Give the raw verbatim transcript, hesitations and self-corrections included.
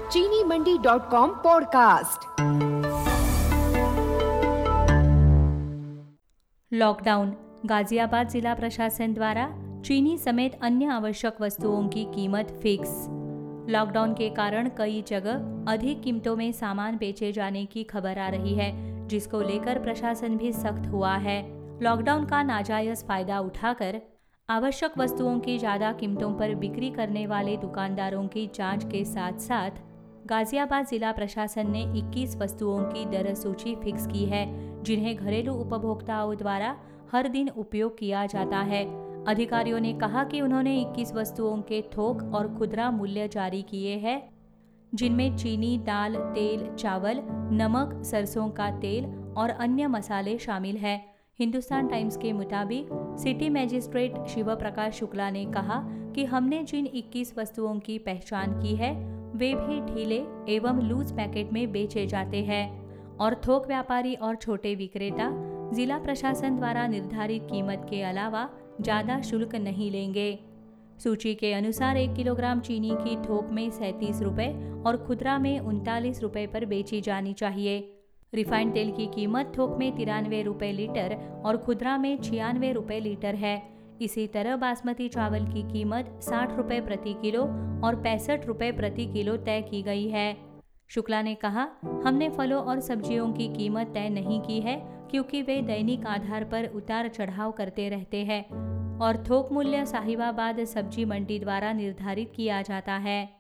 चीनी Mandi dot com podcast. Lockdown. Ghaziabad जिला प्रशासन द्वारा चीनी समेत अन्य आवश्यक वस्तुओं की कीमत फिक्स। लॉकडाउन के कारण कई जगह अधिक कीमतों में सामान बेचे जाने की खबर आ रही है, जिसको लेकर प्रशासन भी सख्त हुआ है। लॉकडाउन का नाजायज फायदा उठाकर आवश्यक वस्तुओं की ज्यादा कीमतों पर बिक्री करने वाले दुकानदारों की जांच के साथ साथ गाजियाबाद जिला प्रशासन ने इक्कीस वस्तुओं की दर सूची फिक्स की है, जिन्हें घरेलू उपभोक्ताओं द्वारा हर दिन उपयोग किया जाता है। अधिकारियों ने कहा कि उन्होंने इक्कीस वस्तुओं के थोक और खुदरा मूल्य जारी किए हैं, जिनमें चीनी, दाल, तेल, चावल, नमक, सरसों का तेल और अन्य मसाले शामिल हैं। हिंदुस्तान टाइम्स के मुताबिक सिटी मजिस्ट्रेट शिव प्रकाश शुक्ला ने कहा कि हमने जिन इक्कीस वस्तुओं की पहचान की है वे भी ढीले एवं लूज पैकेट में बेचे जाते हैं और थोक व्यापारी और छोटे विक्रेता जिला प्रशासन द्वारा निर्धारित कीमत के अलावा ज्यादा शुल्क नहीं लेंगे। सूची के अनुसार एक किलोग्राम चीनी की थोक में सैंतीस रुपए और खुदरा में उनतालीस रुपए पर बेची जानी चाहिए। रिफाइंड तेल की कीमत थोक में तिरानवे रुपए लीटर और खुदरा में छियानवे रुपए लीटर है। इसी तरह बासमती चावल की कीमत साठ रुपए प्रति किलो और पैंसठ रुपए प्रति किलो तय की गई है। शुक्ला ने कहा, हमने फलों और सब्जियों की कीमत तय नहीं की है, क्योंकि वे दैनिक आधार पर उतार चढ़ाव करते रहते हैं और थोक मूल्य साहिबाबाद सब्जी मंडी द्वारा निर्धारित किया जाता है।